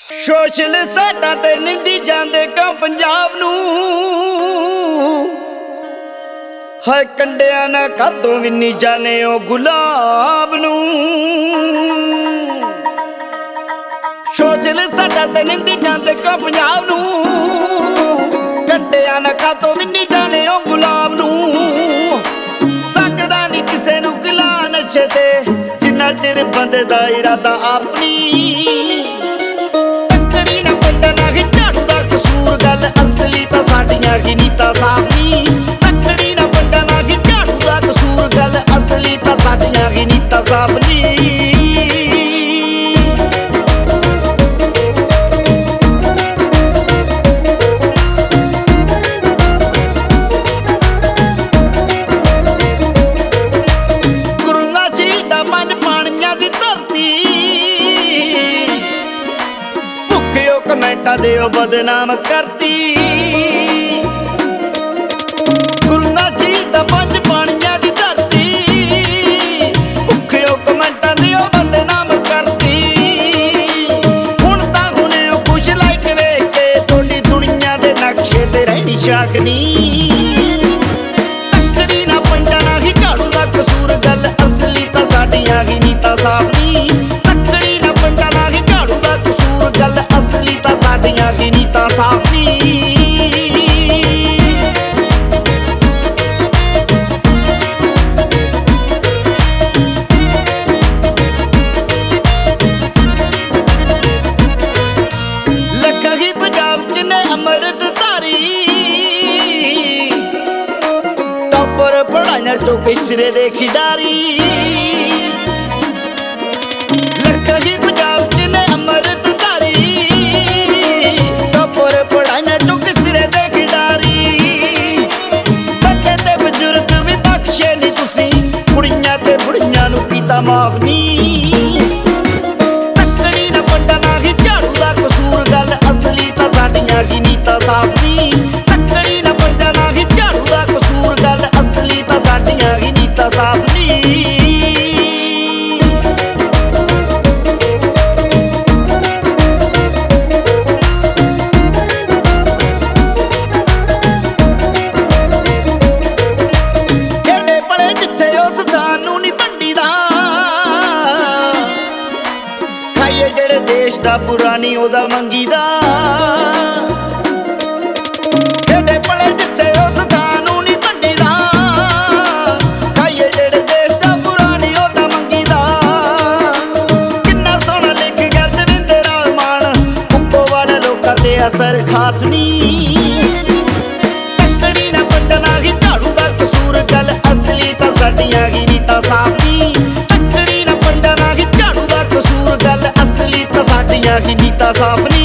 Social ਸਾਡਾ ਤੇ ਨਿੰਦੀ ਜਾਂਦੇ ਕਿਉਂ ਪੰਜਾਬ ਨੂੰ। ਹਾਏ ਕੰਡਿਆਂ ਨਾ ਕਾਤੋਂ ਵੀ ਨਹੀਂ ਜਾਣੇ ਉਹ ਗੁਲਾਬ ਨੂੰ। ਸੋਸ਼ਲ ਸਾਡਾ ਤੇ ਨਿੰਦੀ ਜਾਂਦੇ ਕਿਉਂ ਪੰਜਾਬ ਨੂੰ। ਕੰਡਿਆਂ ਨਾ ਕਾਤੋਂ ਵੀ ਨਹੀਂ ਜਾਣੇ ਉਹ ਗੁਲਾਬ ਨੂੰ। ਸਕਦਾ ਨਹੀਂ ਕਿਸੇ ਨੂੰ ਗਿਲਾ ਨਸ਼ੇ ਤੇ ਜਿੰਨਾ ਚਿਰ ਬੰਦੇ ਦਾ ਇਰਾਦਾ ਆਪਣੀ। ਅਸਲੀ ਤਾਂ ਸਾਡੀਆਂ ਕੀ ਨੀਤਾਂ ਸਾਫ਼ ਨੀ। ਤੱਕੜੀ ਨਾ ਬੰਦਾ ਨਾ ਕਿ ਝਾੜੂ ਦਾ ਕਸੂਰ। ਗੱਲ ਅਸਲੀ ਤਾਂ ਸਾਡੀਆਂ ਕੀ ਨੀਤਾਂ ਸਾਫ਼ ਨੀ। ਗੁਰੂਆਂ ਸ਼ਹੀਦਾਂ ਪੰਜ ਪਾਣੀਆਂ ਦੀ ਧਰਤੀ। ਭੁੱਖਿਓ ਕਮੈਂਟਾਂ ਦੇ ਉਹ ਬਦਨਾਮ ਕਰਤੀ। ਗੁਰੂਆਂ ਸ਼ਹੀਦਾਂ ਪੰਜ ਪਾਣੀਆਂ ਦੀ ਧਰਤੀ। ਭੁੱਖਿਓ ਕਮੈਂਟਾਂ ਦੇ ਉਹ ਬਦਨਾਮ ਕਰਤੀ। ਹੁਣ ਤਾਂ ਹੁਣੇ ਉਹ ਕੁਛ ਲਾਈਕ ਵੇਖ ਕੇ ਤੁਹਾਡੀ ਦੁਨੀਆ ਦੇ ਨਕਸ਼ੇ ਤੇ ਰਹਿਣੀ ਸ਼ਾਕਨੀ। ਤੱਕੜੀ ਨਾ ਪੰਜਾ ਨਾ ਹੀ ਝਾੜੂ ਦਾ ਕਸੂਰ। ਗੱਲ ਅਸਲੀ ਤਾਂ ਸਾਡੀਆਂ ਹੀ ਨੀਤਾਂ ਸਾਫ਼ ਨੀ। ਤੱਕੜੀ ਨਾ ਪੰਜਾ ਨਾ ਹੀ ਝਾੜੂ ਦਾ ਕਸੂਰ। ਗੱਲ ਅਸਲੀ ਤਾਂ ਸਾਡੀਆਂ ਹੀ ਨੀਤਾਂ ਸਾਫ਼ ਨੀ। ਤੋਂ ਕਿਸਰੇ ਦੇ ਖਿਡਾਰੀ ਲੱਖਾਂ ਹੀ ਪੰਜਾਬ ਚ ਨੇ ਅੰਮ੍ਰਿਤ ਧਾਰੀ। ਟੱਪਰ ਪੜਾਈਆਂ ਤੋਂ ਕਿਸਰੇ ਦੇ ਖਿਡਾਰੀ। ਬੱਚੇ ਤੇ ਬਜ਼ੁਰਗ ਵੀ ਬਖਸ਼ੇ ਨੀ ਤੁਸੀਂ। ਕੁੜੀਆਂ ਤੇ ਬੁੜੀਆਂ ਨੂੰ ਕੀਤਾ ਮਾਫ ਨੀ। ਤੱਕੜੀ ਨਾ ਬੰਦਾ ਨਾ ਹੀ ਝਾੜੂ ਦਾ ਕਸੂਰ। ਗੱਲ ਅਸਲੀ ਤਾਂ ਸਾਡੀਆਂ ਕੀ ਨੀਤਾਂ ਸਾਫ਼ ਨੀ। ਤੱਕੜੀ ਨਾ ਬੰਦਾ ਨਾ ਹੀ ਝਾੜੂ ਦਾ ਕਸੂਰ। ਗੱਲ ਅਸਲੀ ਤਾਂ ਸਾਡੀਆਂ ਕੀ ਨੀਤਾਂ ਸਾਫ਼ ਨੀ। ਖੇਡੇ ਪਲੇ ਜਿੱਥੇ ਉਸ ਥਾਂ ਨੂੰ ਨੀ ਭੰਡੀ ਦਾ। ਖਾਈਏ ਜਿਹੜੇ ਦੇਸ਼ ਦਾ ਪੁਰਾਣੀ ਉਹਦਾ ਮੰਗੀ ਦਾ। ਖੇਡੇ ਪਲੇ ਜਿੱਥੇ ਉਸ ਥਾਂ ਨੂੰ ਨੀ ਭੰਡੀ ਦਾ। ਖਾਈਏ ਜਿਹੜੇ ਦੇਸ਼ ਦਾ ਪੁਰਾਣੀ ਉਹਦਾ ਮੰਗੀ ਦਾ। ਕਿੰਨਾ ਸੋਹਣਾ ਲਿਖ ਗਿਆ ਦਵਿੰਦਰ ਮਾਨ। ਉੱਪੋ ਵਾਲੇ ਲੋਕਾਂ ਤੇ ਅਸਰ ਖਾਸ ਨੀ। ਤੱਕੜੀ ਨਾ ਬੰਦਾ ਨਾ ਹੀ ਝਾੜੂ ਦਾ ਕਸੂਰ। ਗੱਲ ਅਸਲੀ ਤਾਂ ਸਾਡੀਆਂ ਕੀ ਨੀਤਾਂ ਸਾਫ਼ ਨੀ। ਤੱਕੜੀ ਨਾ ਬੰਦਾ ਨਾ ਹੀ ਝਾੜੂ ਦਾ ਕਸੂਰ। ਗੱਲ ਅਸਲੀ ਤਾਂ ਸਾਡੀਆਂ ਕੀ ਨੀਤਾਂ ਸਾਫ਼ ਨੀ।